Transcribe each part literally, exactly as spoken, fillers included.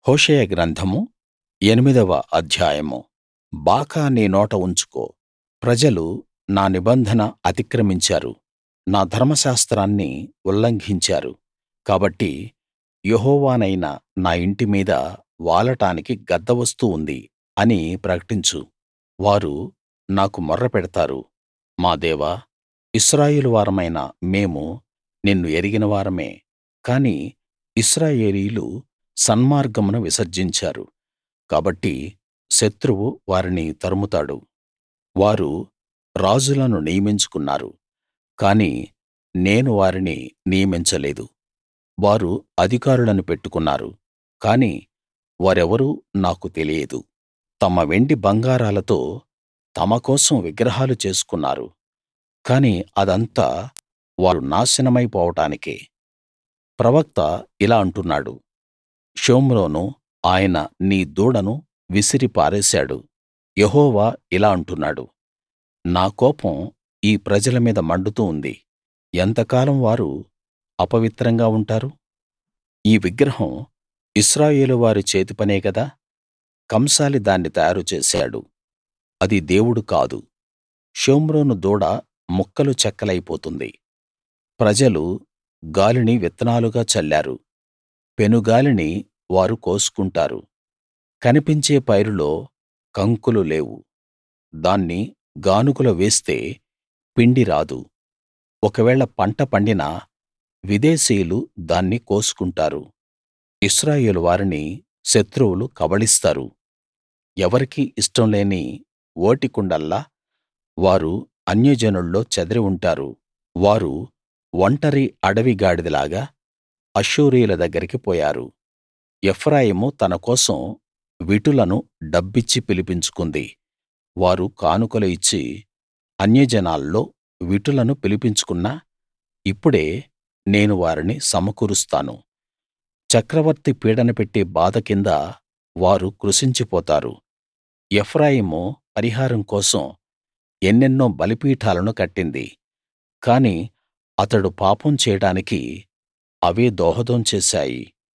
హోషేయ గ్రంథము ఎనిమిదవ అధ్యాయము బాకా నీ నోట ఉంచుకో ప్రజలు నా నిబంధన అతిక్రమించారు నా ధర్మశాస్త్రాన్ని ఉల్లంఘించారు కాబట్టి యెహోవానైన నా ఇంటి మీద వాలటానికి గద్ద వస్తూ ఉంది అని ప్రకటించు వారు నాకు మొర్ర పెడతారు మా దేవా ఇశ్రాయేలు వారమైన మేము నిన్ను ఎరిగిన వారమే కాని ఇశ్రాయేలీయులు సన్మార్గమును విసర్జించారు కాబట్టి శత్రువు వారిని తరుముతాడు వారు రాజులను నియమించుకున్నారు కానీ నేను వారిని నియమించలేదు వారు అధికారులను పెట్టుకున్నారు కానీ వారెవరూ నాకు తెలియదు తమ వెండి బంగారాలతో తమ కోసం విగ్రహాలు చేసుకున్నారు కానీ అదంతా వారు నాశనమై పోవడానికే ప్రవక్త ఇలా అంటున్నాడు షోమ్రోను ఆయన నీ దూడను విసిరి పారేశాడు యెహోవా ఇలా అంటున్నాడు నా కోపం ఈ ప్రజల మీద మండుతూ ఉంది ఎంతకాలం వారు అపవిత్రంగా ఉంటారు ఈ విగ్రహం ఇశ్రాయేలు వారి చేతిపనే గదా కంసాలి దాన్ని తయారు చేశాడు అది దేవుడు కాదు షోమ్రోను దూడ ముక్కలు చెక్కలైపోతుంది ప్రజలు గాలిని విత్తనాలుగా చల్లారు పెనుగాలిని వారు కోసుకుంటారు కనిపించే పైరులో కంకులు లేవు దాన్ని గానుగలో వేస్తే పిండి రాదు ఒకవేళ పంట పండినా విదేశీయులు దాన్ని కోసుకుంటారు ఇశ్రాయేలు వారిని శత్రువులు కబళిస్తారు ఎవరికీ ఇష్టం లేని ఓటికుండల్లా వారు అన్యజనుల్లో చెదిరి ఉంటారు వారు ఒంటరి అడవి గాడిదలాగా అష్షూరీయుల దగ్గరికి పోయారు ఎఫ్రాయిము తన కోసం విటులను డబ్బిచ్చి పిలిపించుకుంది వారు కానుకలు ఇచ్చి అన్యజనాల్లో విటులను పిలిపించుకున్నా ఇప్పుడే నేను వారిని సమకూరుస్తాను చక్రవర్తి పీడన పెట్టే బాధ కింద వారు కృశించిపోతారు ఎఫ్రాయిము పరిహారం కోసం ఎన్నెన్నో బలిపీఠాలను కట్టింది కాని అతడు పాపం చేయడానికి అవే దోహదం చేశాయి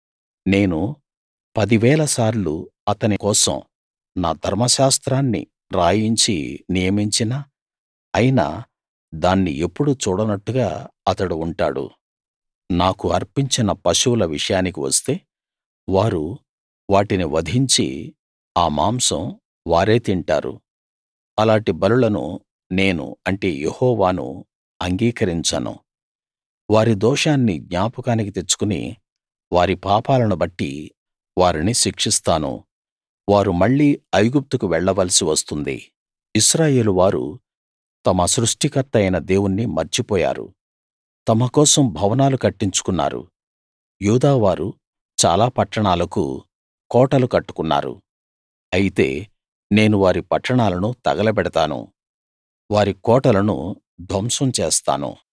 నేను పదివేల సార్లు అతని కోసం నా ధర్మశాస్త్రాన్ని రాయించి నియమించినా అయినా దాన్ని ఎప్పుడూ చూడనట్టుగా అతడు ఉంటాడు నాకు అర్పించిన పశువుల విషయానికి వస్తే వారు వాటిని వధించి ఆ మాంసం వారే తింటారు అలాటి బలులను నేను అంటే యెహోవాను అంగీకరించను వారి దోషాన్ని జ్ఞాపకానికి తెచ్చుకుని వారి పాపాలను బట్టి వారిని శిక్షిస్తాను వారు మళ్ళీ ఐగుప్తుకు వెళ్ళవలసి వస్తుంది ఇశ్రాయేలు వారు తమ సృష్టికర్త అయిన దేవుణ్ణి మర్చిపోయారు తమ కోసం భవనాలు కట్టించుకున్నారు యూదావారు చాలా పట్టణాలకు కోటలు కట్టుకున్నారు అయితే నేను వారి పట్టణాలను తగలబెడతాను వారి కోటలను ధ్వంసం చేస్తాను